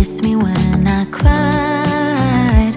kiss me when I cried.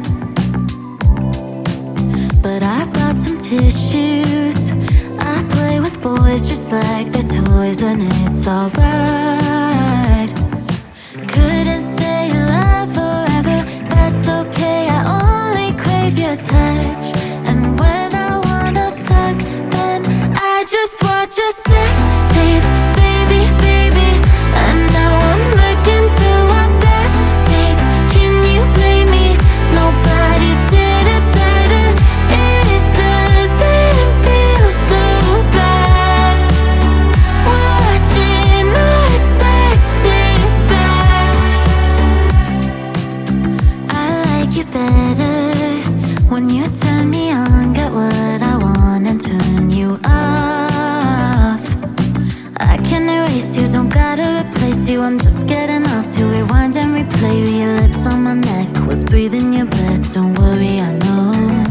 But I brought some tissues. I play with boys just like they're toys, and it's alright. Couldn't stay alive forever, that's okay. I only crave your touch. And when I wanna fuck, then I just watch your sex tapes, baby, baby. And now I'm looking through our best takes. Can you blame me? Nobody did it better. It doesn't feel so bad watching our sex tapes back. I like you better when you turn me on, get what I want and turn you off. I can erase you, don't gotta replace you. I'm just getting off to rewind and replay. Your lips on my neck was breathing your breath. Don't worry, I know